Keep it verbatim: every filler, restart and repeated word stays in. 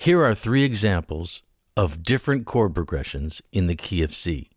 Here are three examples of different chord progressions in the key of C.